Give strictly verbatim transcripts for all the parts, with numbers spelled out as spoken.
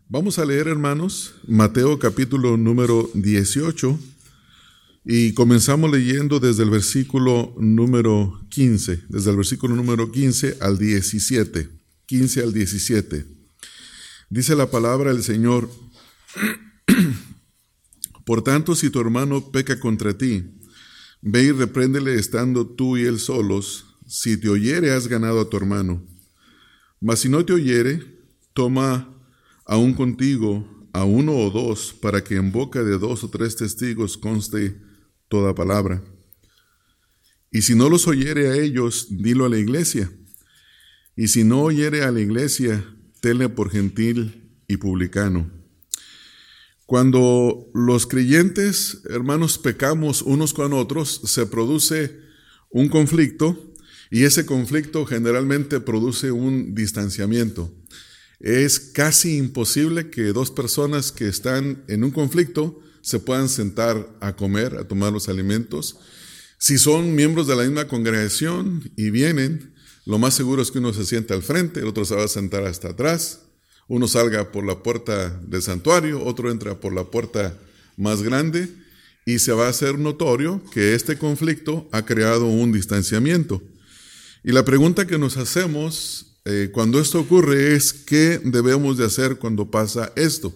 Vamos a leer, hermanos, Mateo capítulo número dieciocho y comenzamos leyendo desde el versículo número quince, desde el versículo número quince al diecisiete, quince al diecisiete. Dice la palabra del Señor: Por tanto, si tu hermano peca contra ti, ve y repréndele estando tú y él solos. Si te oyere, has ganado a tu hermano. Mas si no te oyere, toma aún contigo a uno o dos, para que en boca de dos o tres testigos conste toda palabra. Y si no los oyere a ellos, dilo a la iglesia. Y si no oyere a la iglesia, tenle por gentil y publicano. Cuando los creyentes, hermanos, pecamos unos con otros, se produce un conflicto, y ese conflicto generalmente produce un distanciamiento. Es casi imposible que dos personas que están en un conflicto se puedan sentar a comer, a tomar los alimentos. Si son miembros de la misma congregación y vienen, lo más seguro es que uno se sienta al frente, el otro se va a sentar hasta atrás. Uno salga por la puerta del santuario, otro entra por la puerta más grande, y se va a hacer notorio que este conflicto ha creado un distanciamiento. Y la pregunta que nos hacemos eh, cuando esto ocurre es: ¿qué debemos de hacer cuando pasa esto?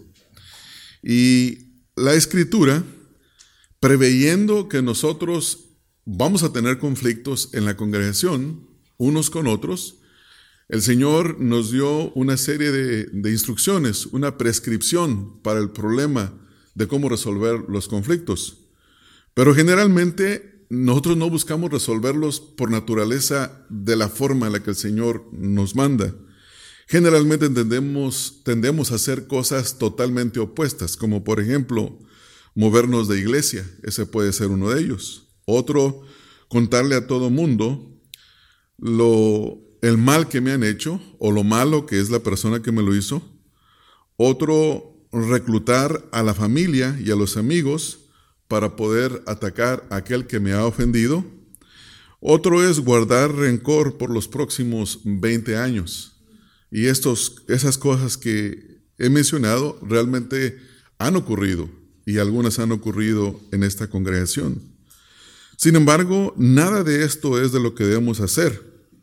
Y la Escritura, preveyendo que nosotros vamos a tener conflictos en la congregación, unos con otros, el Señor nos dio una serie de, de instrucciones, una prescripción para el problema de cómo resolver los conflictos. Pero generalmente nosotros no buscamos resolverlos por naturaleza de la forma en la que el Señor nos manda. Generalmente tendemos, tendemos a hacer cosas totalmente opuestas, como por ejemplo, movernos de iglesia. Ese puede ser uno de ellos. Otro, contarle a todo mundo lo, el mal que me han hecho o lo malo que es la persona que me lo hizo. Otro, reclutar a la familia y a los amigos para poder atacar a aquel que me ha ofendido. Otro es guardar rencor por los próximos veinte años. Y estos, esas cosas que he mencionado realmente han ocurrido, y algunas han ocurrido en esta congregación. Sin embargo, nada de esto es de lo que debemos hacer.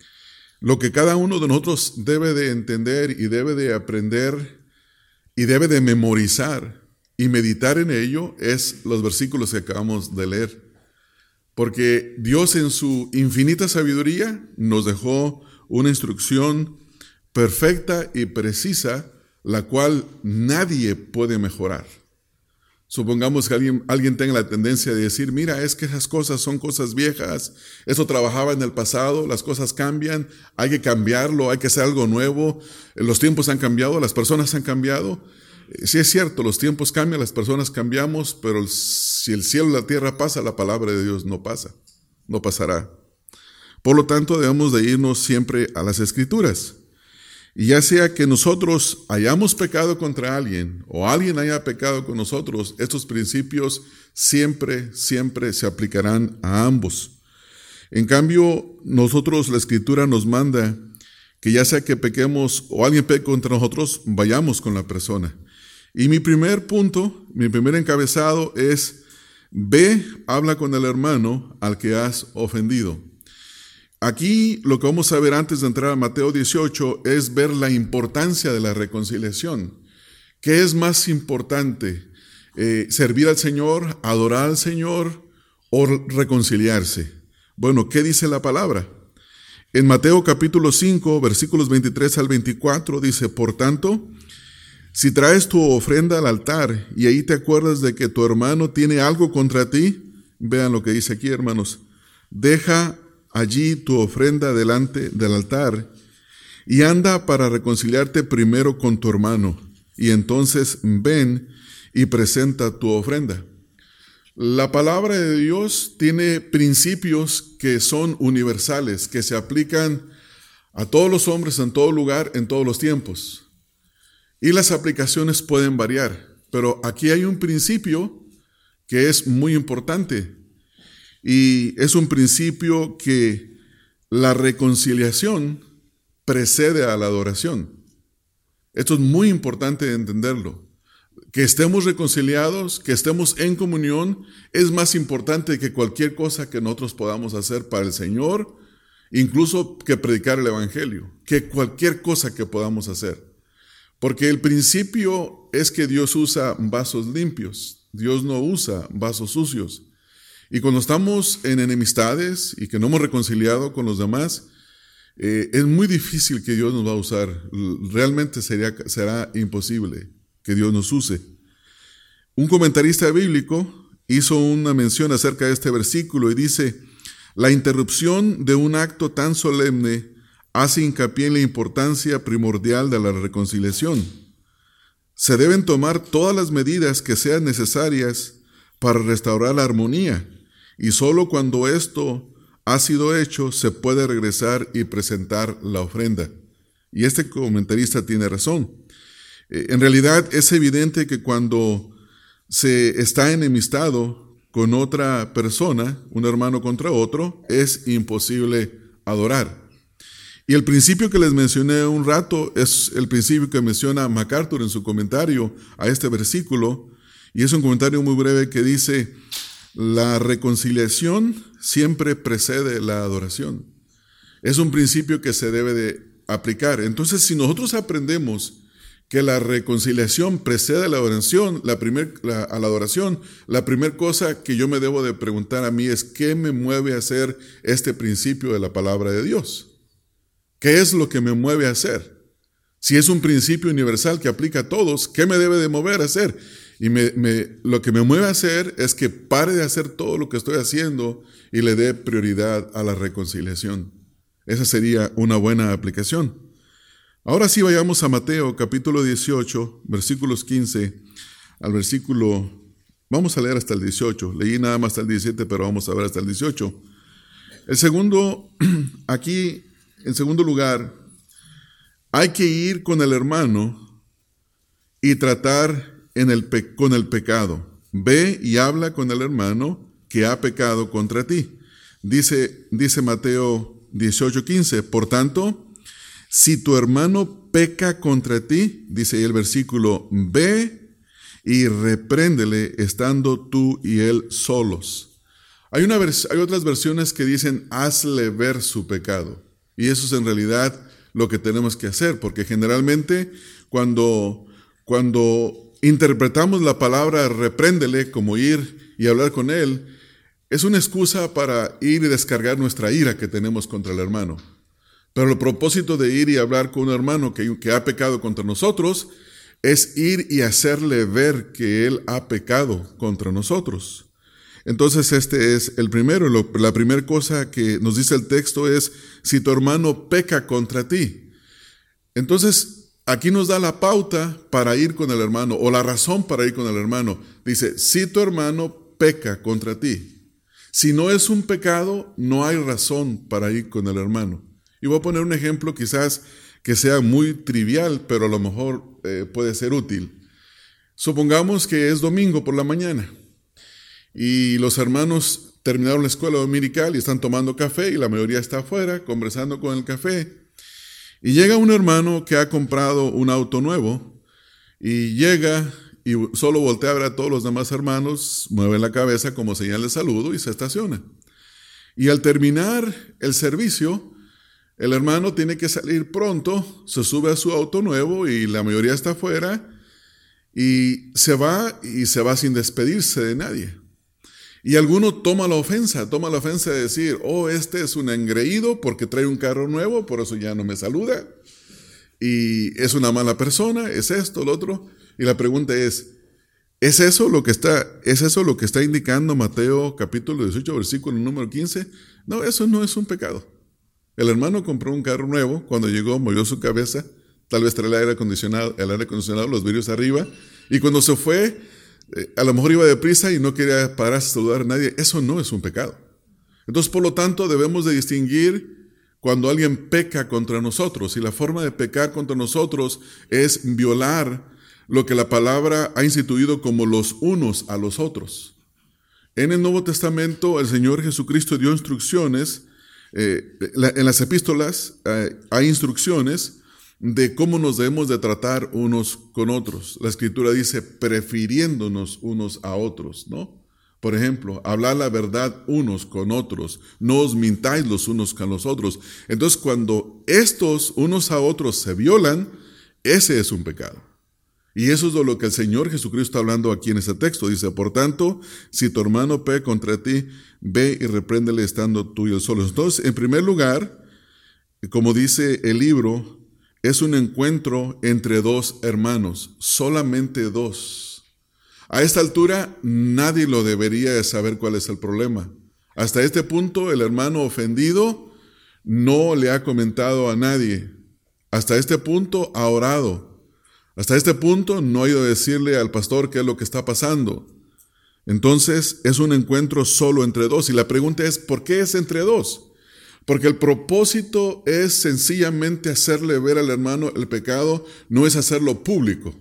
Lo que cada uno de nosotros debe de entender y debe de aprender y debe de memorizar y meditar en ello es los versículos que acabamos de leer. Porque Dios en su infinita sabiduría nos dejó una instrucción perfecta y precisa, la cual nadie puede mejorar. Supongamos que alguien, alguien tenga la tendencia de decir: mira, es que esas cosas son cosas viejas, eso trabajaba en el pasado, las cosas cambian, hay que cambiarlo, hay que hacer algo nuevo, los tiempos han cambiado, las personas han cambiado. Sí es cierto, los tiempos cambian, las personas cambiamos, pero si el cielo y la tierra pasa, la palabra de Dios no pasa, no pasará. Por lo tanto, debemos de irnos siempre a las Escrituras. Y ya sea que nosotros hayamos pecado contra alguien o alguien haya pecado con nosotros, estos principios siempre, siempre se aplicarán a ambos. En cambio, nosotros, la Escritura nos manda que ya sea que pequemos o alguien peque contra nosotros, vayamos con la persona. Y mi primer punto, mi primer encabezado es: ve, habla con el hermano al que has ofendido. Aquí lo que vamos a ver antes de entrar a Mateo dieciocho es ver la importancia de la reconciliación. ¿Qué es más importante? Eh, ¿Servir al Señor, adorar al Señor o reconciliarse? Bueno, ¿qué dice la palabra? En Mateo capítulo cinco, versículos veintitrés al veinticuatro dice: Por tanto, si traes tu ofrenda al altar y ahí te acuerdas de que tu hermano tiene algo contra ti, vean lo que dice aquí, hermanos: deja allí tu ofrenda delante del altar y anda para reconciliarte primero con tu hermano, y entonces ven y presenta tu ofrenda. La palabra de Dios tiene principios que son universales, que se aplican a todos los hombres en todo lugar, en todos los tiempos. Y las aplicaciones pueden variar, pero aquí hay un principio que es muy importante, y es un principio que la reconciliación precede a la adoración. Esto es muy importante entenderlo. Que estemos reconciliados, que estemos en comunión, es más importante que cualquier cosa que nosotros podamos hacer para el Señor, incluso que predicar el Evangelio, que cualquier cosa que podamos hacer. Porque el principio es que Dios usa vasos limpios, Dios no usa vasos sucios. Y cuando estamos en enemistades y que no hemos reconciliado con los demás, eh, es muy difícil que Dios nos va a usar. Realmente sería, será imposible que Dios nos use. Un comentarista bíblico hizo una mención acerca de este versículo y dice: la interrupción de un acto tan solemne hace hincapié en la importancia primordial de la reconciliación. Se deben tomar todas las medidas que sean necesarias para restaurar la armonía, y solo cuando esto ha sido hecho se puede regresar y presentar la ofrenda. Y este comentarista tiene razón. En realidad es evidente que cuando se está enemistado con otra persona, un hermano contra otro, es imposible adorar. Y el principio que les mencioné un rato es el principio que menciona MacArthur en su comentario a este versículo, y es un comentario muy breve que dice: la reconciliación siempre precede la adoración. Es un principio que se debe de aplicar. Entonces, si nosotros aprendemos que la reconciliación precede a la adoración, la primer, la, a la adoración, la primera cosa que yo me debo de preguntar a mí es: ¿qué me mueve a hacer este principio de la palabra de Dios? ¿Qué es lo que me mueve a hacer? Si es un principio universal que aplica a todos, ¿qué me debe de mover a hacer? Y me, me, lo que me mueve a hacer es que pare de hacer todo lo que estoy haciendo y le dé prioridad a la reconciliación. Esa sería una buena aplicación. Ahora sí, vayamos a Mateo capítulo dieciocho, versículos quince al versículo, vamos a leer hasta el dieciocho, leí nada más hasta el diecisiete, pero vamos a ver hasta el dieciocho. El segundo, aquí, en segundo lugar, hay que ir con el hermano y tratar en el pe- con el pecado. Ve y habla con el hermano que ha pecado contra ti. Dice, dice Mateo dieciocho, quince, por tanto, si tu hermano peca contra ti, dice ahí el versículo, ve y repréndele estando tú y él solos. Hay, una vers- hay otras versiones que dicen, hazle ver su pecado. Y eso es en realidad lo que tenemos que hacer, porque generalmente cuando, cuando interpretamos la palabra repréndele como ir y hablar con él, es una excusa para ir y descargar nuestra ira que tenemos contra el hermano. Pero el propósito de ir y hablar con un hermano que, que ha pecado contra nosotros es ir y hacerle ver que él ha pecado contra nosotros. Entonces este es el primero, lo, la primera cosa que nos dice el texto es, si tu hermano peca contra ti. Entonces aquí nos da la pauta para ir con el hermano, o la razón para ir con el hermano. Dice, si tu hermano peca contra ti. Si no es un pecado, no hay razón para ir con el hermano. Y voy a poner un ejemplo quizás que sea muy trivial, pero a lo mejor eh, puede ser útil. Supongamos que es domingo por la mañana y los hermanos terminaron la escuela dominical y están tomando café y la mayoría está afuera conversando con el café. Y llega un hermano que ha comprado un auto nuevo y llega y solo voltea a ver a todos los demás hermanos, mueve la cabeza como señal de saludo y se estaciona. Y al terminar el servicio, el hermano tiene que salir pronto, se sube a su auto nuevo y la mayoría está afuera y se va y se va sin despedirse de nadie. Y alguno toma la ofensa, toma la ofensa de decir, oh, este es un engreído porque trae un carro nuevo, por eso ya no me saluda. Y es una mala persona, es esto, lo otro. Y la pregunta es, ¿es eso lo que está, es eso lo que está indicando Mateo capítulo dieciocho, versículo número quince? No, eso no es un pecado. El hermano compró un carro nuevo, cuando llegó movió su cabeza, tal vez traía el aire acondicionado, el aire acondicionado, los vidrios arriba, y cuando se fue, eh, a lo mejor iba deprisa y no quería pararse a saludar a nadie. Eso no es un pecado. Entonces, por lo tanto, debemos de distinguir cuando alguien peca contra nosotros, y la forma de pecar contra nosotros es violar lo que la palabra ha instituido como los unos a los otros. En el Nuevo Testamento, el Señor Jesucristo dio instrucciones. Eh, la, en las epístolas eh, hay instrucciones de cómo nos debemos de tratar unos con otros. La Escritura dice, prefiriéndonos unos a otros, ¿no? Por ejemplo, hablar la verdad unos con otros, no os mintáis los unos con los otros. Entonces, cuando estos unos a otros se violan, ese es un pecado. Y eso es de lo que el Señor Jesucristo está hablando aquí en este texto. Dice, por tanto, si tu hermano peca contra ti, ve y repréndele estando tú y él solos. Entonces, en primer lugar, como dice el libro, es un encuentro entre dos hermanos, solamente dos. A esta altura, nadie lo debería de saber cuál es el problema. Hasta este punto, el hermano ofendido no le ha comentado a nadie. Hasta este punto, ha orado. Hasta este punto no ha ido a decirle al pastor qué es lo que está pasando. Entonces es un encuentro solo entre dos. Y la pregunta es, ¿por qué es entre dos? Porque el propósito es sencillamente hacerle ver al hermano el pecado, no es hacerlo público.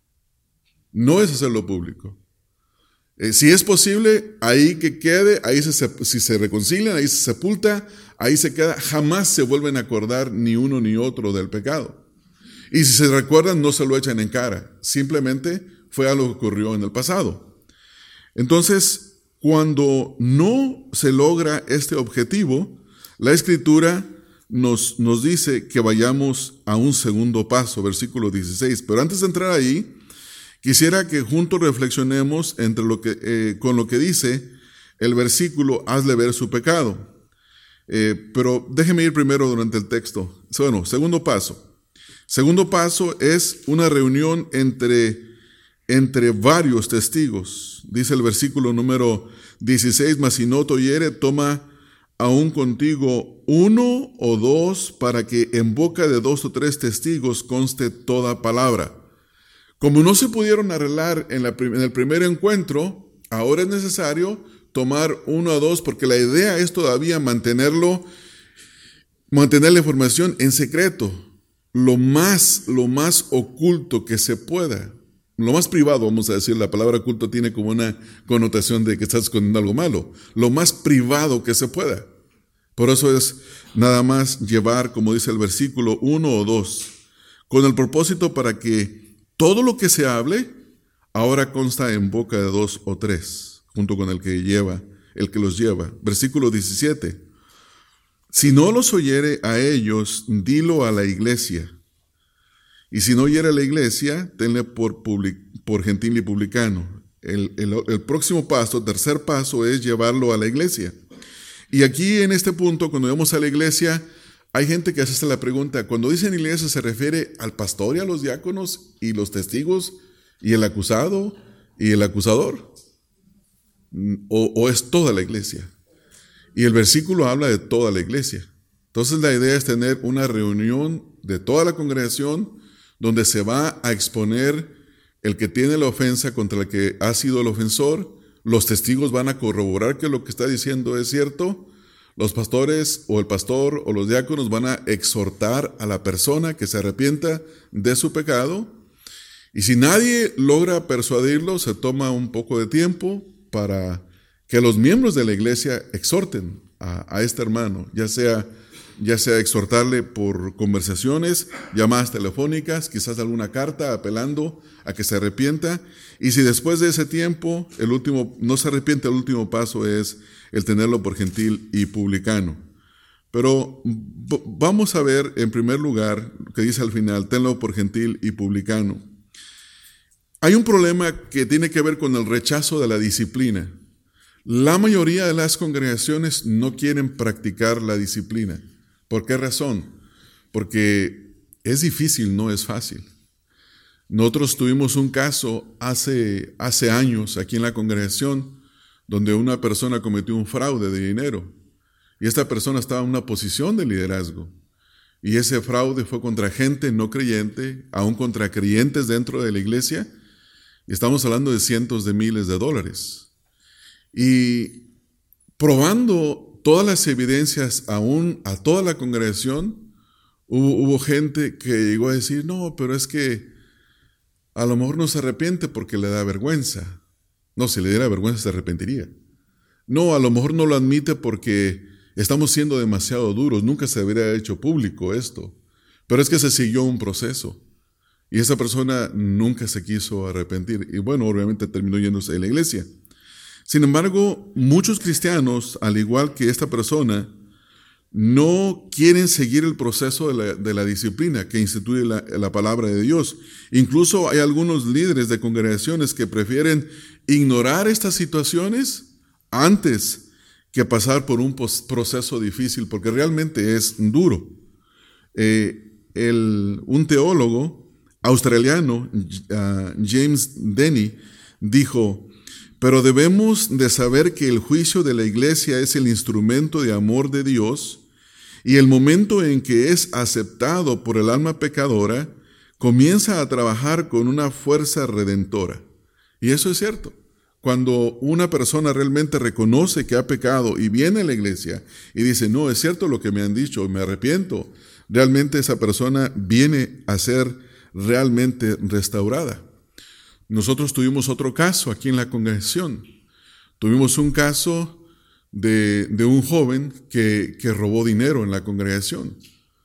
No es hacerlo público. Eh, si es posible, ahí que quede, ahí se, si se reconcilian, ahí se sepulta, ahí se queda, jamás se vuelven a acordar ni uno ni otro del pecado. Y si se recuerdan, no se lo echan en cara. Simplemente fue algo que ocurrió en el pasado. Entonces, cuando no se logra este objetivo, la Escritura nos, nos dice que vayamos a un segundo paso, versículo dieciséis. Pero antes de entrar ahí, quisiera que juntos reflexionemos entre lo que, eh, con lo que dice el versículo, hazle ver su pecado. Eh, pero déjeme ir primero durante el texto. Bueno, segundo paso. Segundo paso es una reunión entre, entre varios testigos. Dice el versículo número dieciséis, mas si no te oyere, toma aún contigo uno o dos para que en boca de dos o tres testigos conste toda palabra. Como no se pudieron arreglar en, la, en el primer encuentro, ahora es necesario tomar uno o dos porque la idea es todavía mantenerlo, mantener la información en secreto. Lo más, lo más oculto que se pueda, lo más privado, vamos a decir, la palabra oculto tiene como una connotación de que estás escondiendo algo malo, lo más privado que se pueda. Por eso es nada más llevar, como dice el versículo, uno o dos, con el propósito para que todo lo que se hable ahora consta en boca de dos o tres, junto con el que lleva, el que los lleva. Versículo diecisiete. Si no los oyere a ellos, dilo a la iglesia. Y si no oyere a la iglesia, tenle por, public, por gentil y publicano. El, el, el próximo paso, tercer paso, es llevarlo a la iglesia. Y aquí en este punto, cuando vamos a la iglesia, hay gente que hace la pregunta, cuando dicen iglesia, ¿se refiere al pastor y a los diáconos y los testigos y el acusado y el acusador? ¿O, o es toda la iglesia? Y el versículo habla de toda la iglesia. Entonces la idea es tener una reunión de toda la congregación donde se va a exponer el que tiene la ofensa contra el que ha sido el ofensor. Los testigos van a corroborar que lo que está diciendo es cierto. Los pastores o el pastor o los diáconos van a exhortar a la persona que se arrepienta de su pecado. Y si nadie logra persuadirlo, se toma un poco de tiempo para que los miembros de la iglesia exhorten a, a este hermano, ya sea, ya sea exhortarle por conversaciones, llamadas telefónicas, quizás alguna carta apelando a que se arrepienta. Y si después de ese tiempo el último no se arrepiente, el último paso es el tenerlo por gentil y publicano. Pero v- vamos a ver en primer lugar que dice al final, tenlo por gentil y publicano. Hay un problema que tiene que ver con el rechazo de la disciplina. La mayoría de las congregaciones no quieren practicar la disciplina. ¿Por qué razón? Porque es difícil, no es fácil. Nosotros tuvimos un caso hace, hace años aquí en la congregación donde una persona cometió un fraude de dinero y esta persona estaba en una posición de liderazgo y ese fraude fue contra gente no creyente, aún contra creyentes dentro de la iglesia, y estamos hablando de cientos de miles de dólares. Y probando todas las evidencias aún a toda la congregación, hubo, hubo gente que llegó a decir, no, pero es que a lo mejor no se arrepiente porque le da vergüenza. No, si le diera vergüenza se arrepentiría. No, a lo mejor no lo admite porque estamos siendo demasiado duros, nunca se debería haber hecho público esto. Pero es que se siguió un proceso y esa persona nunca se quiso arrepentir y bueno, obviamente terminó yéndose de la iglesia. Sin embargo, muchos cristianos, al igual que esta persona, no quieren seguir el proceso de la, de la disciplina que instituye la, la palabra de Dios. Incluso hay algunos líderes de congregaciones que prefieren ignorar estas situaciones antes que pasar por un proceso difícil, porque realmente es duro. Eh, el, un teólogo australiano, uh, James Denney, dijo: pero debemos de saber que el juicio de la iglesia es el instrumento de amor de Dios y el momento en que es aceptado por el alma pecadora, comienza a trabajar con una fuerza redentora. Y eso es cierto. Cuando una persona realmente reconoce que ha pecado y viene a la iglesia y dice, no, es cierto lo que me han dicho, me arrepiento, realmente esa persona viene a ser realmente restaurada. Nosotros tuvimos otro caso aquí en la congregación. Tuvimos un caso de, de un joven que, que robó dinero en la congregación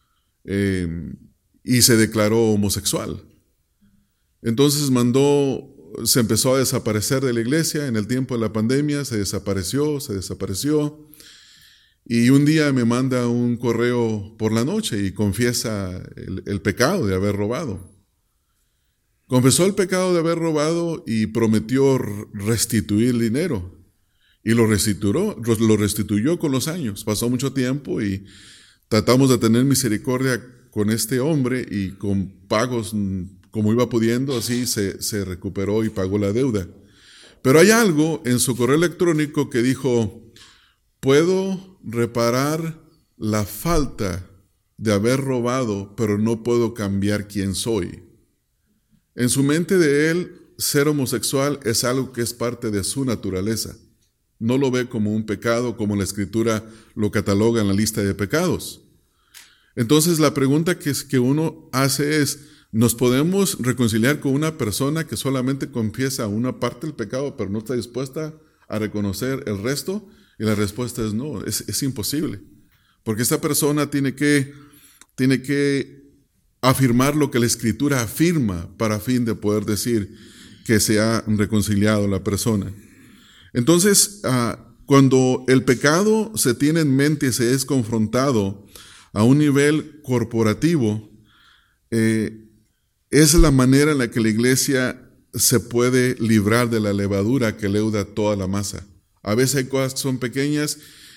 eh, y se declaró homosexual. Entonces mandó, se empezó a desaparecer de la iglesia en el tiempo de la pandemia, se desapareció, se desapareció. Y un día me manda un correo por la noche y confiesa el, el pecado de haber robado. Confesó el pecado de haber robado y prometió restituir el dinero. Y lo restituyó, lo restituyó con los años. Pasó mucho tiempo y tratamos de tener misericordia con este hombre y con pagos como iba pudiendo, así se, se recuperó y pagó la deuda. Pero hay algo en su correo electrónico que dijo, puedo reparar la falta de haber robado, pero no puedo cambiar quién soy. En su mente de él, ser homosexual es algo que es parte de su naturaleza. No lo ve como un pecado, como la Escritura lo cataloga en la lista de pecados. Entonces, la pregunta que, es, que uno hace es, ¿nos podemos reconciliar con una persona que solamente confiesa una parte del pecado, pero no está dispuesta a reconocer el resto? Y la respuesta es no, es, es imposible. Porque esta persona tiene que, tiene que afirmar lo que la Escritura afirma para fin de poder decir que se ha reconciliado la persona. Entonces, uh, cuando el pecado se tiene en mente y se es confrontado a un nivel corporativo, eh, es la manera en la que la iglesia se puede librar de la levadura que leuda toda la masa. A veces hay cosas que son pequeñas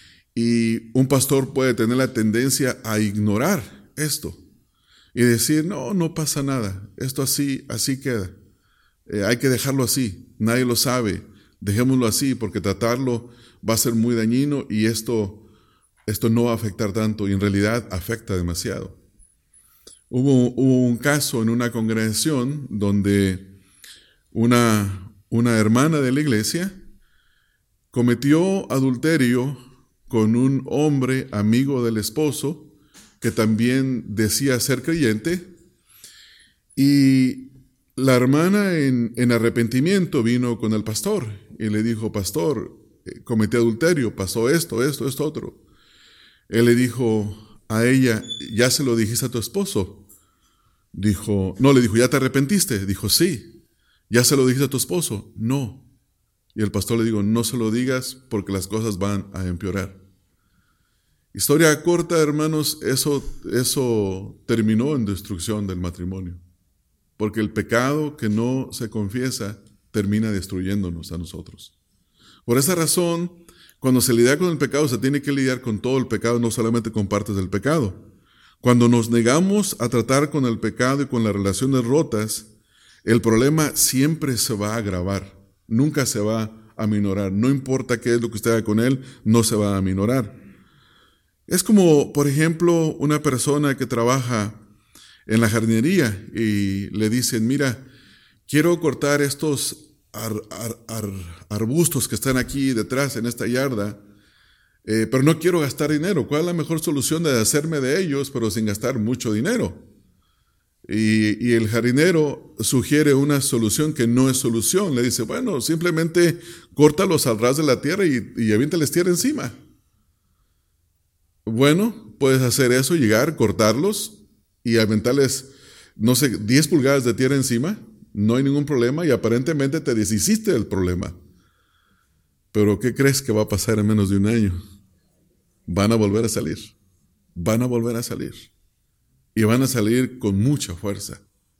y un pastor puede tener la tendencia a ignorar esto y decir, no, no pasa nada, esto así, así queda. Eh, hay que dejarlo así, nadie lo sabe, dejémoslo así porque tratarlo va a ser muy dañino y esto, esto no va a afectar tanto y en realidad afecta demasiado. Hubo, hubo un caso en una congregación donde una, una hermana de la iglesia cometió adulterio con un hombre amigo del esposo que también decía ser creyente, y la hermana en, en arrepentimiento vino con el pastor y le dijo, pastor, cometí adulterio, pasó esto, esto, esto, otro. Él le dijo a ella, ¿ya se lo dijiste a tu esposo? Dijo, no, le dijo, ¿ya te arrepentiste? Dijo, sí. ¿Ya se lo dijiste a tu esposo? No. Y el pastor le dijo, no se lo digas porque las cosas van a empeorar. Historia corta, hermanos, eso, eso terminó en destrucción del matrimonio. Porque el pecado que no se confiesa termina destruyéndonos a nosotros. Por esa razón, cuando se lidia con el pecado, se tiene que lidiar con todo el pecado, no solamente con partes del pecado. Cuando nos negamos a tratar con el pecado y con las relaciones rotas, el problema siempre se va a agravar, nunca se va a aminorar. No importa qué es lo que usted haga con él, no se va a aminorar. Es como, por ejemplo, una persona que trabaja en la jardinería y le dicen, mira, quiero cortar estos ar, ar, ar, arbustos que están aquí detrás en esta yarda, eh, pero no quiero gastar dinero. ¿Cuál es la mejor solución de hacerme de ellos, pero sin gastar mucho dinero? Y, y el jardinero sugiere una solución que no es solución. Le dice, bueno, simplemente córtalos al ras de la tierra y, y aviéntales tierra encima. Bueno, puedes hacer eso, llegar, cortarlos, y aventarles, no sé, diez pulgadas de tierra encima, no hay ningún problema y aparentemente te deshiciste del problema. Pero ¿qué crees que va a pasar en menos de un año? Van a volver a salir, van a volver a salir y van a salir con mucha fuerza,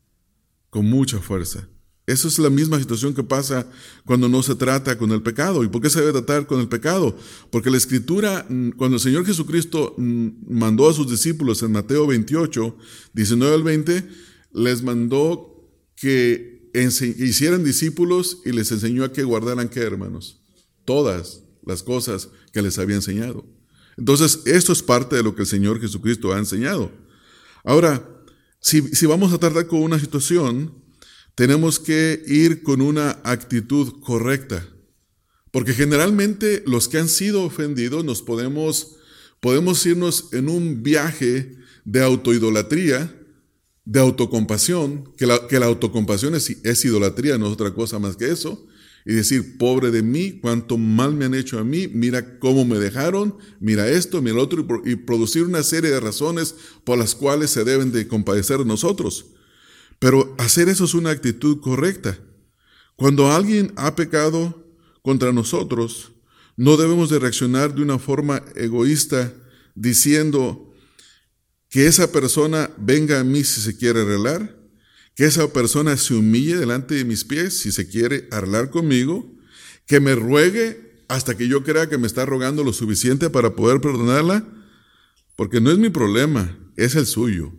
con mucha fuerza. Esa es la misma situación que pasa cuando no se trata con el pecado. ¿Y por qué se debe tratar con el pecado? Porque la Escritura, cuando el Señor Jesucristo mandó a sus discípulos en Mateo veintiocho, diecinueve al veinte, les mandó que hicieran discípulos y les enseñó a que guardaran, ¿qué, hermanos? Todas las cosas que les había enseñado. Entonces, esto es parte de lo que el Señor Jesucristo ha enseñado. Ahora, si, si vamos a tratar con una situación, tenemos que ir con una actitud correcta, porque generalmente los que han sido ofendidos nos podemos, podemos irnos en un viaje de autoidolatría, de autocompasión, que la, que la autocompasión es, es idolatría, no es otra cosa más que eso, y decir, pobre de mí, cuánto mal me han hecho a mí, mira cómo me dejaron, mira esto, mira lo otro, y producir una serie de razones por las cuales se deben de compadecer de nosotros. Pero hacer eso es una actitud correcta. Cuando alguien ha pecado contra nosotros, no debemos de reaccionar de una forma egoísta diciendo que esa persona venga a mí si se quiere arreglar, que esa persona se humille delante de mis pies si se quiere arreglar conmigo, que me ruegue hasta que yo crea que me está rogando lo suficiente para poder perdonarla, porque no es mi problema, es el suyo.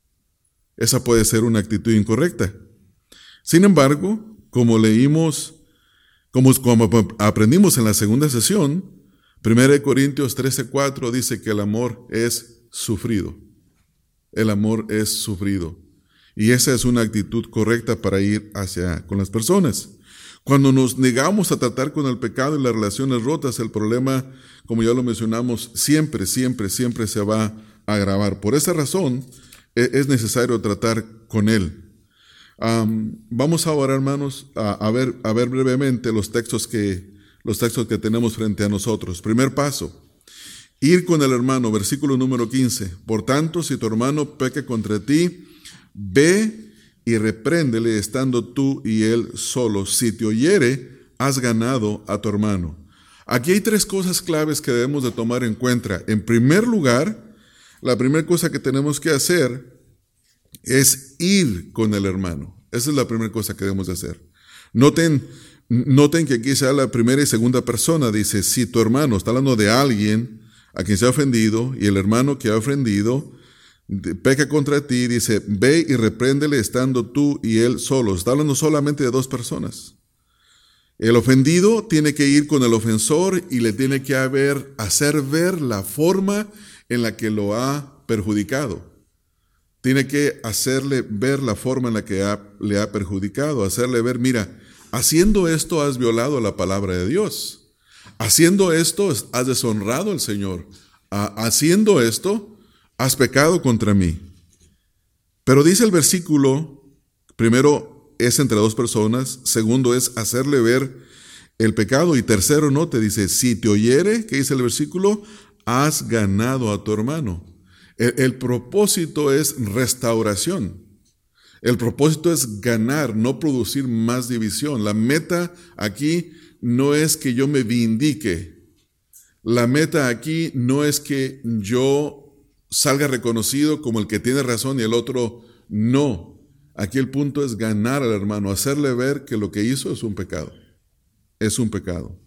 Esa puede ser una actitud incorrecta. Sin embargo, como leímos, como, como aprendimos en la segunda sesión, primera de Corintios trece cuatro dice que el amor es sufrido. El amor es sufrido. Y esa es una actitud correcta para ir hacia con las personas. Cuando nos negamos a tratar con el pecado y las relaciones rotas, el problema, como ya lo mencionamos, siempre, siempre, siempre se va a agravar. Por esa razón, es necesario tratar con él. Um, vamos ahora, hermanos, a, a, ver, a ver brevemente los textos, que, los textos que tenemos frente a nosotros. Primer paso, ir con el hermano, versículo número quince. Por tanto, si tu hermano peca contra ti, ve y repréndele estando tú y él solos. Si te oyere, has ganado a tu hermano. Aquí hay tres cosas claves que debemos de tomar en cuenta. En primer lugar, la primera cosa que tenemos que hacer es ir con el hermano. Esa es la primera cosa que debemos de hacer. Noten, noten que aquí se habla primera y segunda persona. Dice, si tu hermano, está hablando de alguien a quien se ha ofendido, y el hermano que ha ofendido peca contra ti, dice, ve y repréndele estando tú y él solos. Está hablando solamente de dos personas. El ofendido tiene que ir con el ofensor y le tiene que haber, hacer ver la forma en la que lo ha perjudicado. Tiene que hacerle ver la forma en la que ha, le ha perjudicado, hacerle ver, mira, haciendo esto has violado la palabra de Dios. Haciendo esto has deshonrado al Señor. Haciendo esto has pecado contra mí. Pero dice el versículo, primero es entre dos personas, segundo es hacerle ver el pecado, y tercero no, te dice, si te oyere, ¿qué dice el versículo? Has ganado a tu hermano. El, el propósito es restauración. El propósito es ganar, no producir más división. La meta aquí no es que yo me vindique. La meta aquí no es que yo salga reconocido como el que tiene razón y el otro no. Aquí el punto es ganar al hermano, hacerle ver que lo que hizo es un pecado. Es un pecado.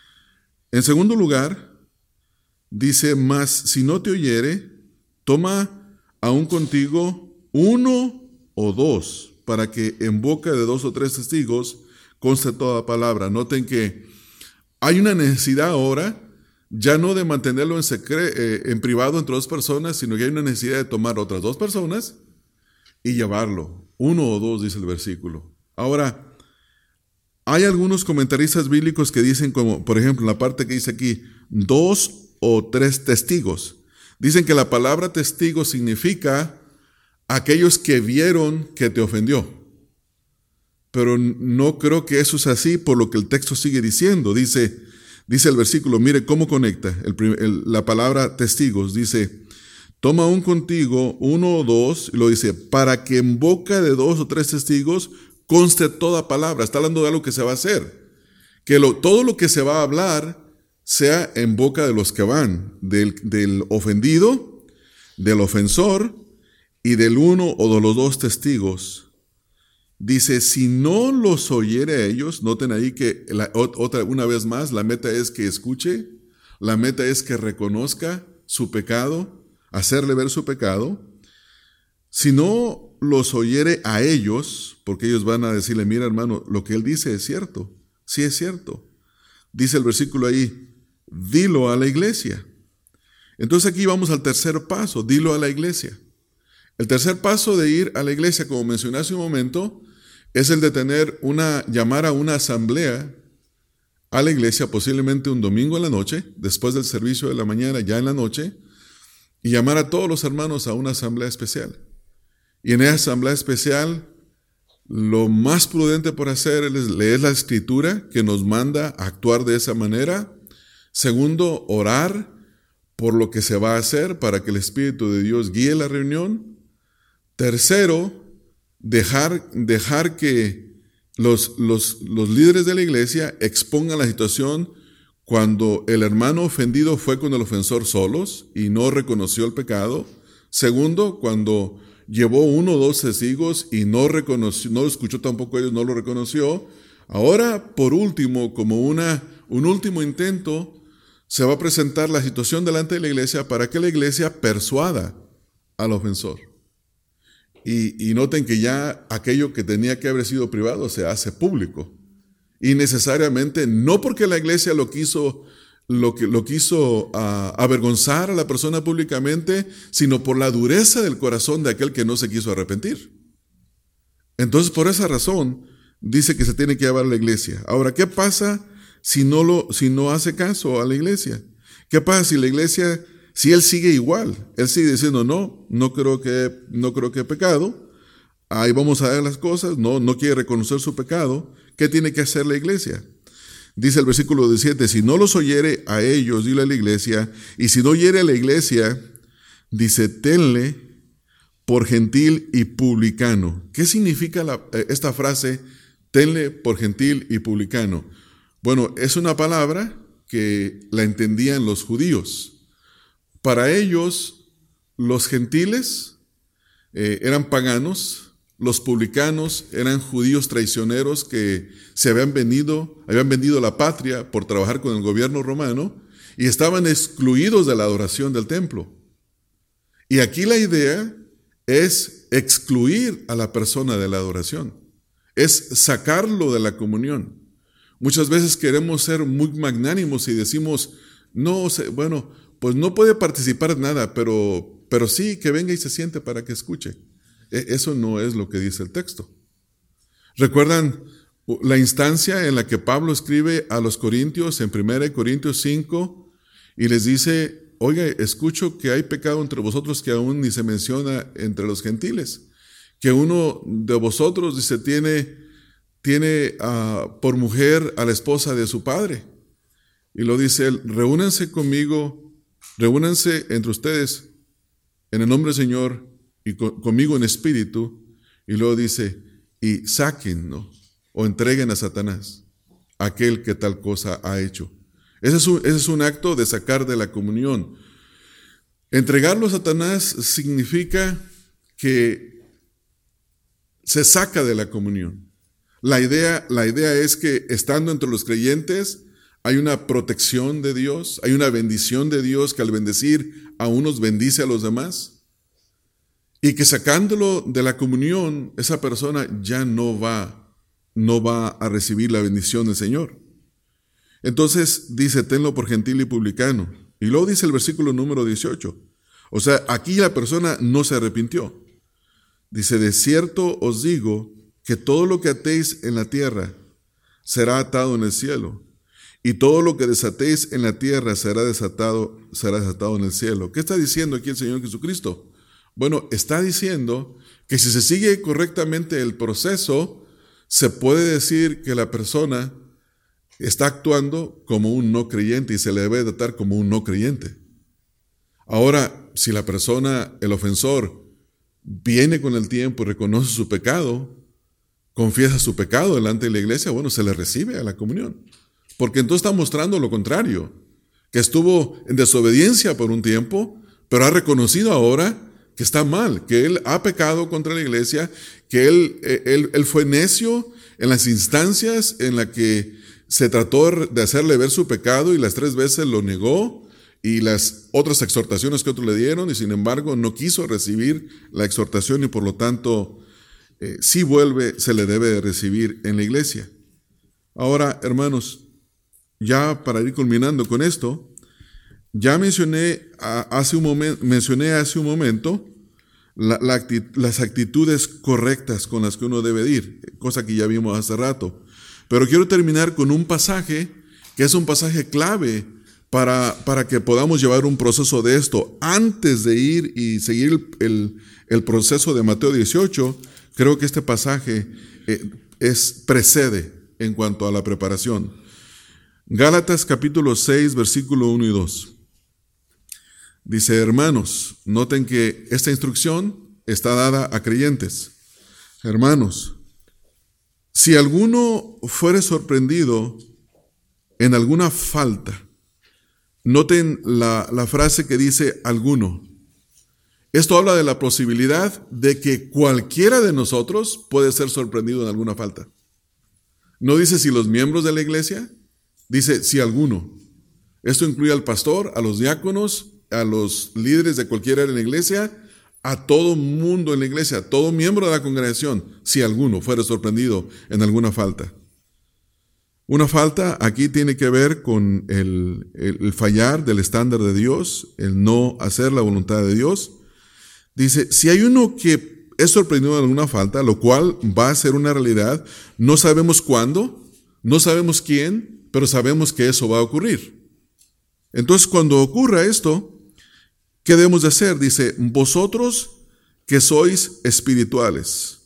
En segundo lugar, dice, mas si no te oyere, toma aún contigo uno o dos, para que en boca de dos o tres testigos conste toda palabra. Noten que hay una necesidad ahora, ya no de mantenerlo en, secre- eh, en privado entre dos personas, sino que hay una necesidad de tomar otras dos personas y llevarlo. Uno o dos, dice el versículo. Ahora, hay algunos comentaristas bíblicos que dicen, como por ejemplo en la parte que dice aquí, dos o tres testigos. Dicen que la palabra testigo significa aquellos que vieron que te ofendió. Pero no creo que eso es así por lo que el texto sigue diciendo. Dice, dice el versículo, mire cómo conecta el, el, la palabra testigos. Dice, toma aún contigo uno o dos, y lo dice, para que en boca de dos o tres testigos conste toda palabra. Está hablando de algo que se va a hacer. Que lo, todo lo que se va a hablar sea en boca de los que van, del, del ofendido, del ofensor y del uno o de los dos testigos. Dice, si no los oyere a ellos, noten ahí que la, otra, una vez más, la meta es que escuche, la meta es que reconozca su pecado, hacerle ver su pecado. Si no los oyere a ellos, porque ellos van a decirle, mira hermano, lo que él dice es cierto, sí es cierto. Dice el versículo ahí, dilo a la iglesia. Entonces aquí vamos al tercer paso, dilo a la iglesia. El tercer paso de ir a la iglesia, como mencioné hace un momento, es el de tener una, llamar a una asamblea a la iglesia, posiblemente un domingo en la noche, después del servicio de la mañana, ya en la noche, y llamar a todos los hermanos a una asamblea especial. Y en esa asamblea especial, lo más prudente por hacer es leer la escritura que nos manda a actuar de esa manera. Segundo, orar por lo que se va a hacer para que el Espíritu de Dios guíe la reunión. Tercero, dejar, dejar que los, los, los líderes de la iglesia expongan la situación cuando el hermano ofendido fue con el ofensor solos y no reconoció el pecado. Segundo, cuando llevó uno o dos testigos y no reconoció, no lo escuchó tampoco ellos, no lo reconoció. Ahora, por último, como una, un último intento, se va a presentar la situación delante de la iglesia para que la iglesia persuada al ofensor. Y, y noten que ya aquello que tenía que haber sido privado se hace público. Y necesariamente, no porque la iglesia lo quiso, lo, que, lo quiso uh, avergonzar a la persona públicamente, sino por la dureza del corazón de aquel que no se quiso arrepentir. Entonces, por esa razón, dice que se tiene que llevar a la iglesia. Ahora, ¿qué pasa si no, lo, si no hace caso a la iglesia? ¿Qué pasa si la iglesia, si él sigue igual? Él sigue diciendo, no, no creo que, no creo que he pecado. Ahí vamos a ver las cosas. No, no quiere reconocer su pecado. ¿Qué tiene que hacer la iglesia? Dice el versículo diecisiete, si no los oyere a ellos, dile a la iglesia, y si no oyere a la iglesia, dice, tenle por gentil y publicano. ¿Qué significa la, esta frase, tenle por gentil y publicano? Bueno, es una palabra que la entendían los judíos. Para ellos, los gentiles eh, eran paganos. Los publicanos eran judíos traicioneros que se habían venido, habían vendido la patria por trabajar con el gobierno romano y estaban excluidos de la adoración del templo. Y aquí la idea es excluir a la persona de la adoración, es sacarlo de la comunión. Muchas veces queremos ser muy magnánimos y decimos, no, bueno, pues no puede participar en nada, pero, pero sí que venga y se siente para que escuche. Eso no es lo que dice el texto. ¿Recuerdan la instancia en la que Pablo escribe a los corintios en primera Corintios cinco y les dice, oiga, escucho que hay pecado entre vosotros que aún ni se menciona entre los gentiles? Que uno de vosotros, dice, tiene, tiene uh, por mujer a la esposa de su padre. Y lo dice él, reúnanse conmigo, reúnanse entre ustedes en el nombre del Señor y conmigo en espíritu, y luego dice, y saquen, ¿no? O entreguen a Satanás, aquel que tal cosa ha hecho. Ese es, un, ese es un acto de sacar de la comunión. Entregarlo a Satanás significa que se saca de la comunión. La idea, la idea es que estando entre los creyentes hay una protección de Dios, hay una bendición de Dios que al bendecir a unos bendice a los demás. Y que sacándolo de la comunión, esa persona ya no va, no va a recibir la bendición del Señor. Entonces dice, tenlo por gentil y publicano. Y luego dice el versículo número dieciocho. O sea, aquí la persona no se arrepintió. Dice, de cierto os digo que todo lo que atéis en la tierra será atado en el cielo. Y todo lo que desatéis en la tierra será desatado, será desatado en el cielo. ¿Qué está diciendo aquí el Señor Jesucristo? Bueno, está diciendo que si se sigue correctamente el proceso, se puede decir que la persona está actuando como un no creyente y se le debe tratar como un no creyente. Ahora, si la persona, el ofensor, viene con el tiempo y reconoce su pecado, confiesa su pecado delante de la iglesia, bueno, se le recibe a la comunión. Porque entonces está mostrando lo contrario, que estuvo en desobediencia por un tiempo, pero ha reconocido ahora que está mal, que él ha pecado contra la iglesia, que él, él, él fue necio en las instancias en las que se trató de hacerle ver su pecado y las tres veces lo negó, y las otras exhortaciones que otros le dieron, y sin embargo no quiso recibir la exhortación y por lo tanto eh, si vuelve, se le debe de recibir en la iglesia. Ahora, hermanos, ya para ir culminando con esto, ya mencioné hace un momento, mencioné hace un momento la, la actitud, las actitudes correctas con las que uno debe ir, cosa que ya vimos hace rato. Pero quiero terminar con un pasaje que es un pasaje clave para, para que podamos llevar un proceso de esto. Antes de ir y seguir el, el, el proceso de Mateo dieciocho, creo que este pasaje eh, es, precede en cuanto a la preparación. Gálatas capítulo seis, versículo uno y dos. Dice, hermanos, noten que esta instrucción está dada a creyentes. Hermanos, si alguno fuere sorprendido en alguna falta, noten la, la frase que dice alguno. Esto habla de la posibilidad de que cualquiera de nosotros puede ser sorprendido en alguna falta. No dice si los miembros de la iglesia, dice si alguno. Esto incluye al pastor, a los diáconos, a los líderes de cualquier área en la iglesia, a todo mundo en la iglesia, a todo miembro de la congregación, si alguno fuera sorprendido en alguna falta. Una falta aquí tiene que ver con el, el, el fallar del estándar de Dios, el no hacer la voluntad de Dios. Dice, si hay uno que es sorprendido en alguna falta, lo cual va a ser una realidad, no sabemos cuándo, no sabemos quién, pero sabemos que eso va a ocurrir. Entonces, cuando ocurra esto, ¿qué debemos de hacer? Dice, vosotros que sois espirituales,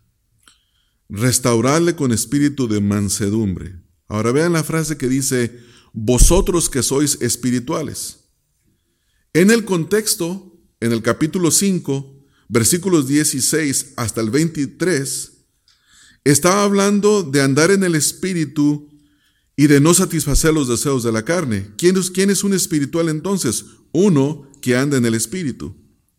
restauradle con espíritu de mansedumbre. Ahora vean la frase que dice, vosotros que sois espirituales. En el contexto, en el capítulo cinco, versículos dieciséis hasta el veintitrés, estaba hablando de andar en el espíritu y de no satisfacer los deseos de la carne. ¿Quién es, quién es un espiritual entonces? Uno que anda en el espíritu.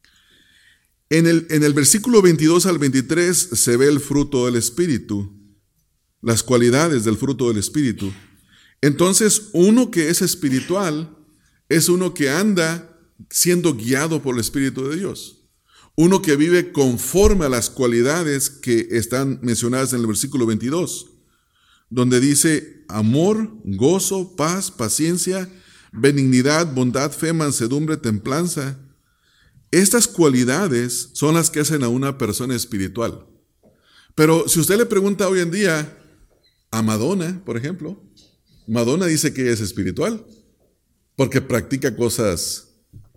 En el, en el versículo veintidós al veintitrés se ve el fruto del espíritu, las cualidades del fruto del espíritu. Entonces, uno que es espiritual es uno que anda siendo guiado por el Espíritu de Dios. Uno que vive conforme a las cualidades que están mencionadas en el versículo veintidós, donde dice amor, gozo, paz, paciencia, benignidad, bondad, fe, mansedumbre, templanza. Estas cualidades son las que hacen a una persona espiritual. Pero si usted le pregunta hoy en día a Madonna, por ejemplo, Madonna dice que ella es espiritual porque practica cosas,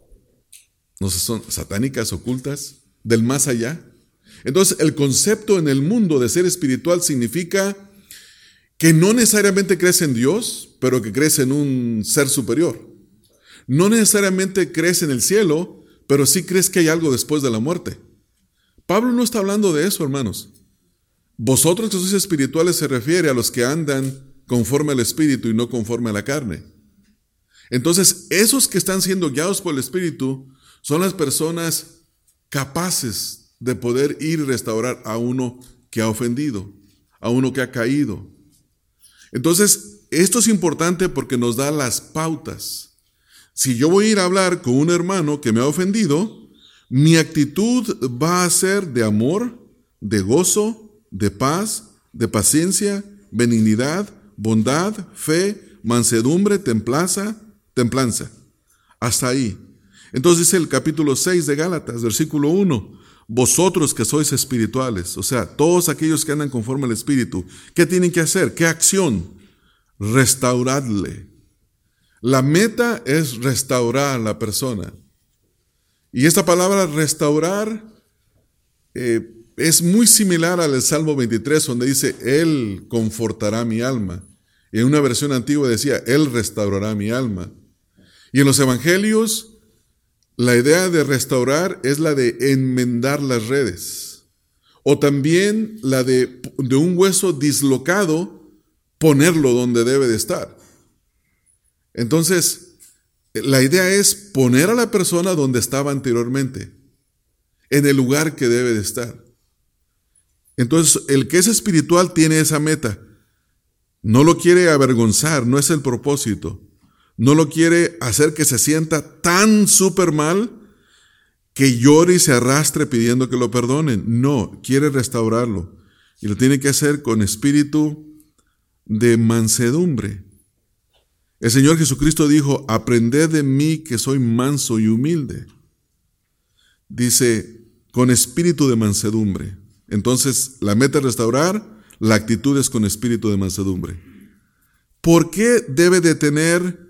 no sé, son satánicas, ocultas, del más allá. Entonces, el concepto en el mundo de ser espiritual significa que no necesariamente crees en Dios, pero que crees en un ser superior. No necesariamente crees en el cielo, pero sí crees que hay algo después de la muerte. Pablo no está hablando de eso, hermanos. Vosotros que sois espirituales se refiere a los que andan conforme al Espíritu y no conforme a la carne. Entonces, esos que están siendo guiados por el Espíritu son las personas capaces de poder ir y restaurar a uno que ha ofendido, a uno que ha caído. Entonces, esto es importante porque nos da las pautas. Si yo voy a ir a hablar con un hermano que me ha ofendido, mi actitud va a ser de amor, de gozo, de paz, de paciencia, benignidad, bondad, fe, mansedumbre, templanza, templanza. Hasta ahí. Entonces dice el capítulo seis de Gálatas, versículo uno, vosotros que sois espirituales, o sea, todos aquellos que andan conforme al Espíritu, ¿qué tienen que hacer? ¿Qué acción? Restauradle. La meta es restaurar a la persona. Y esta palabra restaurar eh, es muy similar al Salmo veintitrés, donde dice, Él confortará mi alma. Y en una versión antigua decía, Él restaurará mi alma. Y en los evangelios, La idea de restaurar es la de enmendar las redes. O también la de, de un hueso dislocado, ponerlo donde debe de estar. Entonces, la idea es poner a la persona donde estaba anteriormente, en el lugar que debe de estar. Entonces, el que es espiritual tiene esa meta. No lo quiere avergonzar, no es el propósito. No lo quiere hacer que se sienta tan súper mal que llore y se arrastre pidiendo que lo perdonen. No, quiere restaurarlo. Y lo tiene que hacer con espíritu de mansedumbre. El Señor Jesucristo dijo, aprended de mí que soy manso y humilde. Dice, con espíritu de mansedumbre. Entonces, la meta es restaurar, la actitud es con espíritu de mansedumbre. ¿Por qué debe de tener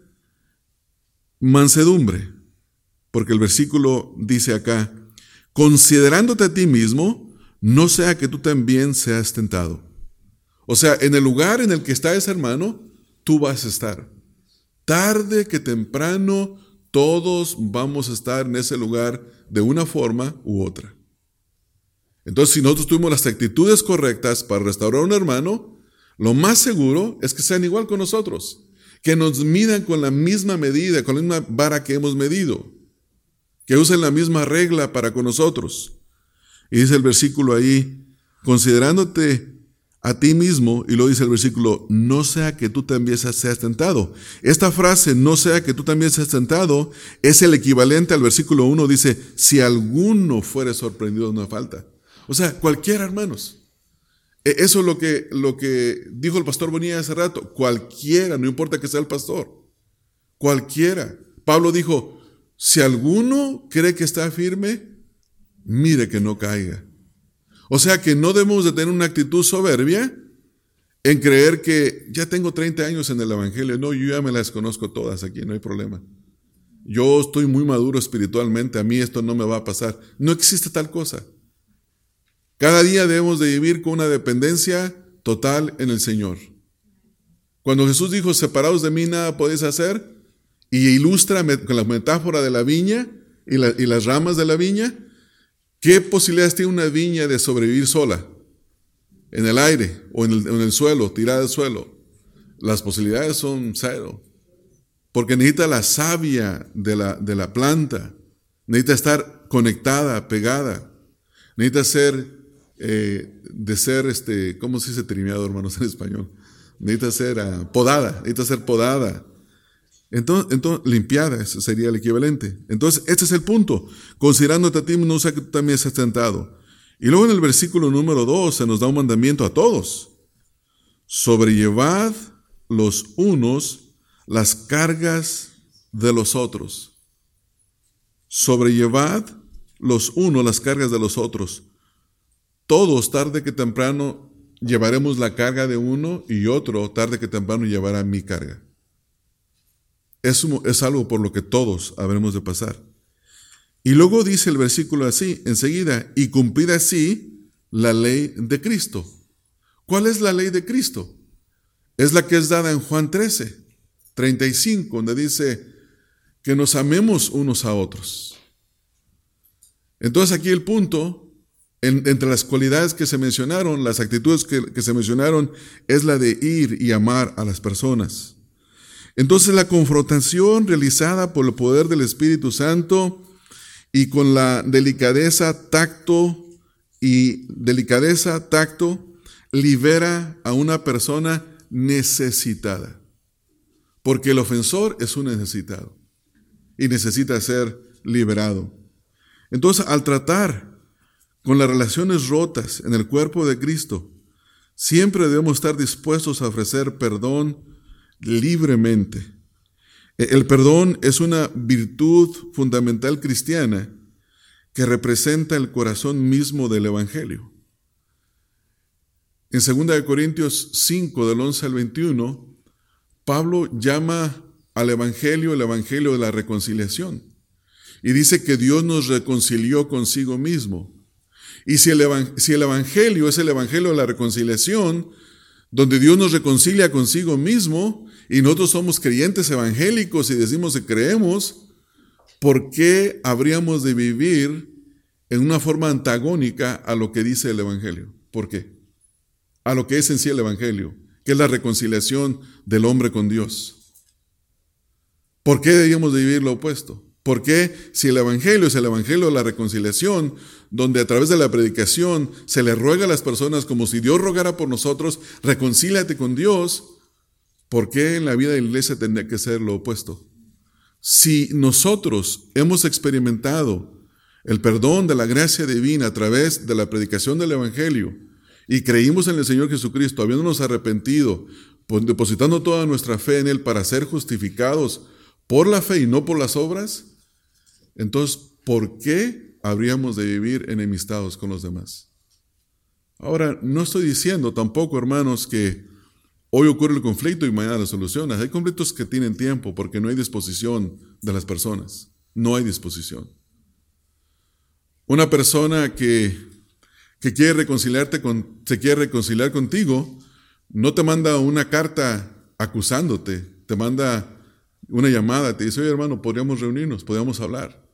mansedumbre? Porque el versículo dice acá, considerándote a ti mismo, no sea que tú también seas tentado. O sea, en el lugar en el que está ese hermano, tú vas a estar. Tarde que temprano, todos vamos a estar en ese lugar de una forma u otra. Entonces, si nosotros tuvimos las actitudes correctas para restaurar a un hermano, lo más seguro es que sean igual con nosotros, que nos midan con la misma medida, con la misma vara que hemos medido, que usen la misma regla para con nosotros. Y dice el versículo ahí, considerándote a ti mismo, y lo dice el versículo, no sea que tú también seas tentado. Esta frase, no sea que tú también seas tentado, es el equivalente al versículo uno, dice, si alguno fuere sorprendido de una falta. O sea, cualquiera, hermanos. Eso es lo que, lo que dijo el pastor Bonilla hace rato. Cualquiera, no importa que sea el pastor. Cualquiera. Pablo dijo, si alguno cree que está firme, mire que no caiga. O sea que no debemos de tener una actitud soberbia en creer que ya tengo treinta años en el evangelio. No, yo ya me las conozco todas aquí, no hay problema. Yo estoy muy maduro espiritualmente, a mí esto no me va a pasar. No existe tal cosa. Cada día debemos de vivir con una dependencia total en el Señor. Cuando Jesús dijo, separados de mí nada podéis hacer, y ilustra con la metáfora de la viña y, la, y las ramas de la viña, ¿qué posibilidades tiene una viña de sobrevivir sola? En el aire o en el, en el suelo, tirada al suelo. Las posibilidades son cero. Porque necesita la savia de la, de la planta. Necesita estar conectada, pegada. Necesita ser... Eh, de ser, este, ¿cómo se dice trimeado, hermanos, en español? Necesita ser uh, podada, necesita ser podada. Entonces, entonces, limpiada, ese sería el equivalente. Entonces, este es el punto. Considerándote a ti, no sea que tú también seas tentado. Y luego en el versículo número dos se nos da un mandamiento a todos. Sobrellevad los unos las cargas de los otros. Sobrellevad los unos las cargas de los otros. Todos, tarde que temprano, llevaremos la carga de uno y otro, tarde que temprano, llevará mi carga. Es, es algo por lo que todos habremos de pasar. Y luego dice el versículo así, enseguida, y cumplid así la ley de Cristo. ¿Cuál es la ley de Cristo? Es la que es dada en Juan trece, treinta y cinco, donde dice que nos amemos unos a otros. Entonces aquí el punto... En, entre las cualidades que se mencionaron, las actitudes que, que se mencionaron, es la de ir y amar a las personas. Entonces la confrontación realizada por el poder del Espíritu Santo y con la delicadeza, tacto y delicadeza, tacto, libera a una persona necesitada. Porque el ofensor es un necesitado y necesita ser liberado. Entonces, al tratar con las relaciones rotas en el cuerpo de Cristo, siempre debemos estar dispuestos a ofrecer perdón libremente. El perdón es una virtud fundamental cristiana que representa el corazón mismo del Evangelio. En segunda Corintios cinco, del once al veintiuno, Pablo llama al Evangelio el Evangelio de la reconciliación. Y dice que Dios nos reconcilió consigo mismo. Y si el, si el Evangelio es el Evangelio de la reconciliación, donde Dios nos reconcilia consigo mismo, y nosotros somos creyentes evangélicos y decimos que creemos, ¿por qué habríamos de vivir en una forma antagónica a lo que dice el Evangelio? ¿Por qué? A lo que es en sí el Evangelio, que es la reconciliación del hombre con Dios. ¿Por qué deberíamos de vivir lo opuesto? ¿Por qué si el Evangelio es el Evangelio de la reconciliación, donde a través de la predicación se le ruega a las personas como si Dios rogara por nosotros, reconcíliate con Dios, ¿por qué en la vida de la iglesia tendría que ser lo opuesto? Si nosotros hemos experimentado el perdón de la gracia divina a través de la predicación del Evangelio y creímos en el Señor Jesucristo, habiéndonos arrepentido, pues depositando toda nuestra fe en Él para ser justificados por la fe y no por las obras, entonces, ¿por qué habríamos de vivir enemistados con los demás? Ahora, no estoy diciendo tampoco, hermanos, que hoy ocurre el conflicto y mañana las soluciones. Hay conflictos que tienen tiempo porque no hay disposición de las personas. No hay disposición. Una persona que, que quiere reconciliarte con, se quiere reconciliar contigo, no te manda una carta acusándote, te manda una llamada, te dice, oye hermano, podríamos reunirnos, podríamos hablar.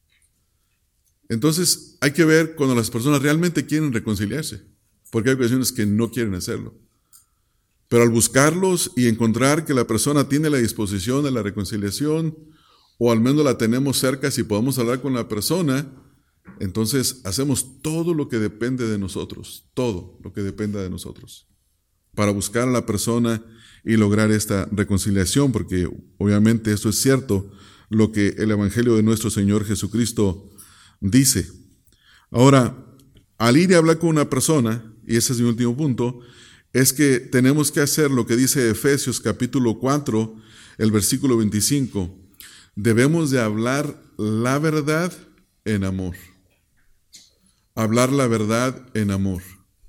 Entonces hay que ver cuando las personas realmente quieren reconciliarse, porque hay ocasiones que no quieren hacerlo. Pero al buscarlos y encontrar que la persona tiene la disposición de la reconciliación, o al menos la tenemos cerca si podemos hablar con la persona, entonces hacemos todo lo que depende de nosotros, todo lo que dependa de nosotros, para buscar a la persona y lograr esta reconciliación, porque obviamente esto es cierto, lo que el Evangelio de nuestro Señor Jesucristo dice. Ahora, al ir y hablar con una persona, y ese es mi último punto, es que tenemos que hacer lo que dice Efesios capítulo cuatro, el versículo veinticinco. Debemos de hablar la verdad en amor. Hablar la verdad en amor.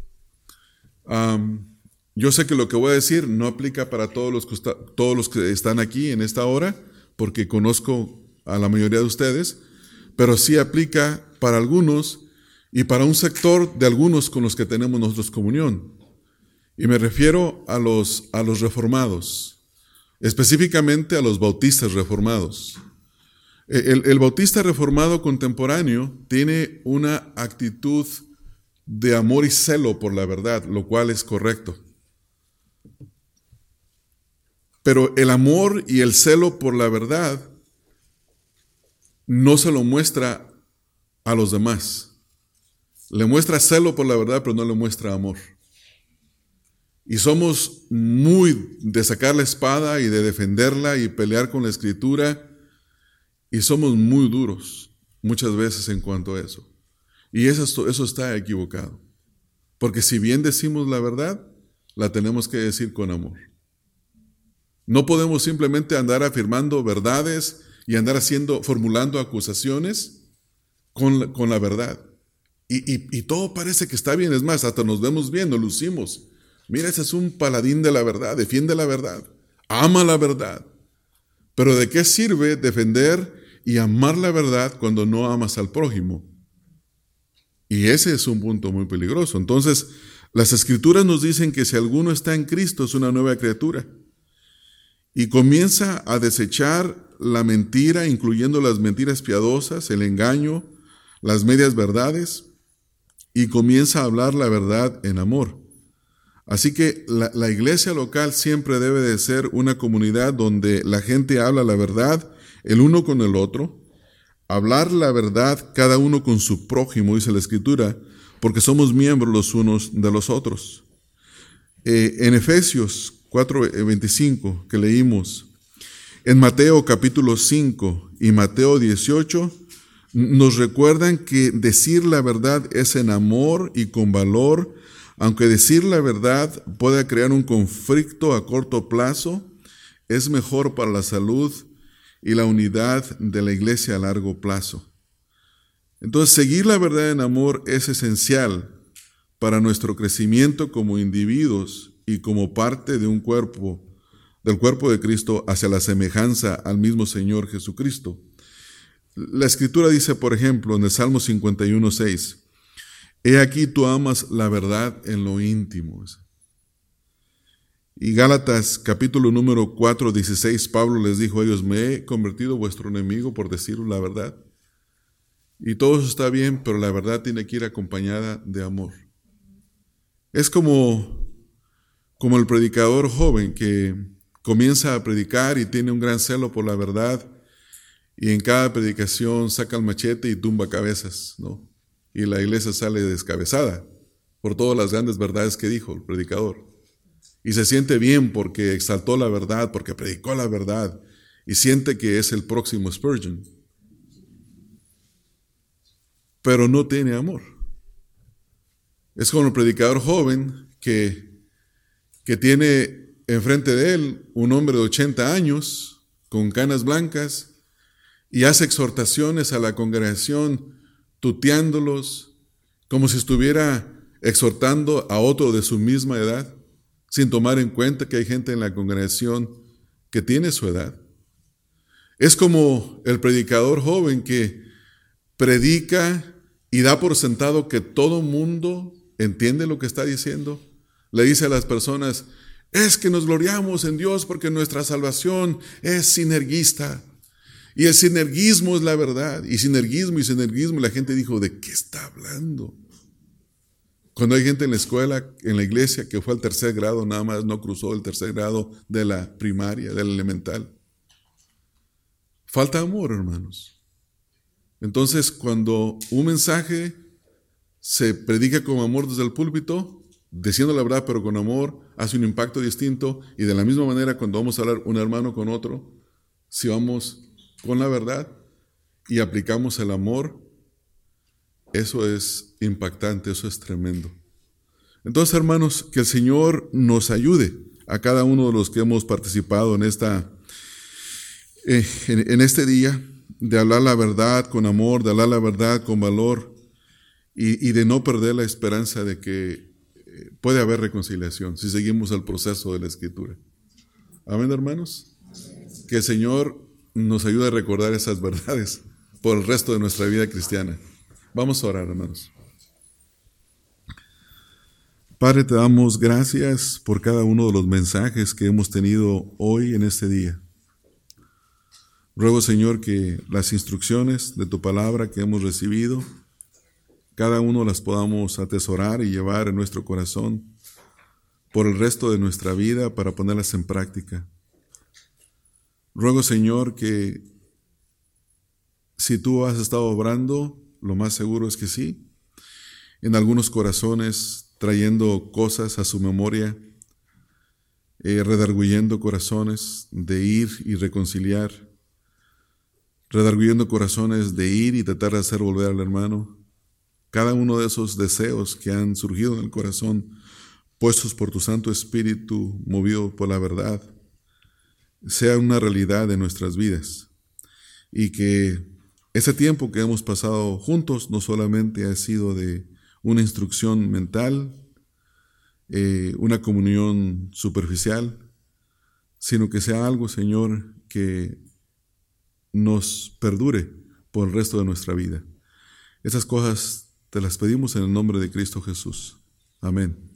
Um, yo sé que lo que voy a decir no aplica para todos los, que está, todos los que están aquí en esta hora, porque conozco a la mayoría de ustedes, pero sí aplica para algunos y para un sector de algunos con los que tenemos nosotros comunión. Y me refiero a los, a los reformados, específicamente a los bautistas reformados. El, el bautista reformado contemporáneo tiene una actitud de amor y celo por la verdad, lo cual es correcto. Pero el amor y el celo por la verdad no se lo muestra a los demás. Le muestra celo por la verdad, pero no le muestra amor. Y somos muy de sacar la espada y de defenderla y pelear con la Escritura, y somos muy duros muchas veces en cuanto a eso. Y eso, eso está equivocado. Porque si bien decimos la verdad, la tenemos que decir con amor. No podemos simplemente andar afirmando verdades y andar haciendo, formulando acusaciones con la, con la verdad. Y, y, y todo parece que está bien. Es más, hasta nos vemos bien, nos lucimos. Mira, ese es un paladín de la verdad, defiende la verdad, ama la verdad. Pero ¿de qué sirve defender y amar la verdad cuando no amas al prójimo? Y ese es un punto muy peligroso. Entonces, las Escrituras nos dicen que si alguno está en Cristo es una nueva criatura. Y comienza a desechar la mentira, incluyendo las mentiras piadosas, el engaño, las medias verdades, y comienza a hablar la verdad en amor. Así que la, la iglesia local siempre debe de ser una comunidad donde la gente habla la verdad el uno con el otro, hablar la verdad cada uno con su prójimo, dice la Escritura, porque somos miembros los unos de los otros. Eh, en Efesios cuatro veinticinco que leímos, en Mateo capítulo cinco y Mateo dieciocho, nos recuerdan que decir la verdad es en amor y con valor, aunque decir la verdad pueda crear un conflicto a corto plazo, es mejor para la salud y la unidad de la iglesia a largo plazo. Entonces, seguir la verdad en amor es esencial para nuestro crecimiento como individuos y como parte de un cuerpo, del cuerpo de Cristo hacia la semejanza al mismo Señor Jesucristo. La Escritura dice, por ejemplo, en el Salmo cincuenta y uno, seis, He aquí tú amas la verdad en lo íntimo. Y Gálatas capítulo número cuatro, dieciséis, Pablo les dijo a ellos, me he convertido vuestro enemigo por deciros la verdad. Y todo eso está bien, pero la verdad tiene que ir acompañada de amor. Es como, como el predicador joven que comienza a predicar y tiene un gran celo por la verdad, y en cada predicación saca el machete y tumba cabezas, ¿no? Y la iglesia sale descabezada por todas las grandes verdades que dijo el predicador. Y se siente bien porque exaltó la verdad, porque predicó la verdad, y siente que es el próximo Spurgeon. Pero no tiene amor. Es como el predicador joven que, que tiene enfrente de él un hombre de ochenta años con canas blancas y hace exhortaciones a la congregación tuteándolos como si estuviera exhortando a otro de su misma edad, sin tomar en cuenta que hay gente en la congregación que tiene su edad. Es como el predicador joven que predica y da por sentado que todo mundo entiende lo que está diciendo. Le dice a las personas, es que nos gloriamos en Dios porque nuestra salvación es sinergista. Y el sinergismo es la verdad. Y sinergismo y sinergismo, y la gente dijo, ¿de qué está hablando? Cuando hay gente en la escuela, en la iglesia, que fue al tercer grado, nada más no cruzó el tercer grado de la primaria, del elemental. Falta amor, hermanos. Entonces, cuando un mensaje se predica con amor desde el púlpito, diciendo la verdad pero con amor, hace un impacto distinto. Y de la misma manera, cuando vamos a hablar un hermano con otro, si vamos con la verdad y aplicamos el amor, eso es impactante, eso es tremendo. Entonces, hermanos, que el Señor nos ayude a cada uno de los que hemos participado en, esta, eh, en, en este día, de hablar la verdad con amor, de hablar la verdad con valor y, y de no perder la esperanza de que eh, puede haber reconciliación si seguimos el proceso de la Escritura. Amén, hermanos. Que el Señor nos ayude a recordar esas verdades por el resto de nuestra vida cristiana. Vamos a orar, hermanos. Padre, te damos gracias por cada uno de los mensajes que hemos tenido hoy en este día. Ruego, Señor, que las instrucciones de tu palabra que hemos recibido, cada uno las podamos atesorar y llevar en nuestro corazón por el resto de nuestra vida para ponerlas en práctica. Ruego, Señor, que si tú has estado obrando, lo más seguro es que sí, en algunos corazones trayendo cosas a su memoria, eh, redarguyendo corazones de ir y reconciliar, redarguyendo corazones de ir y tratar de hacer volver al hermano. Cada uno de esos deseos que han surgido en el corazón, puestos por tu Santo Espíritu, movido por la verdad, sea una realidad en nuestras vidas. Y que ese tiempo que hemos pasado juntos no solamente ha sido de una instrucción mental, eh, una comunión superficial, sino que sea algo, Señor, que nos perdure por el resto de nuestra vida. Esas cosas te las pedimos en el nombre de Cristo Jesús. Amén.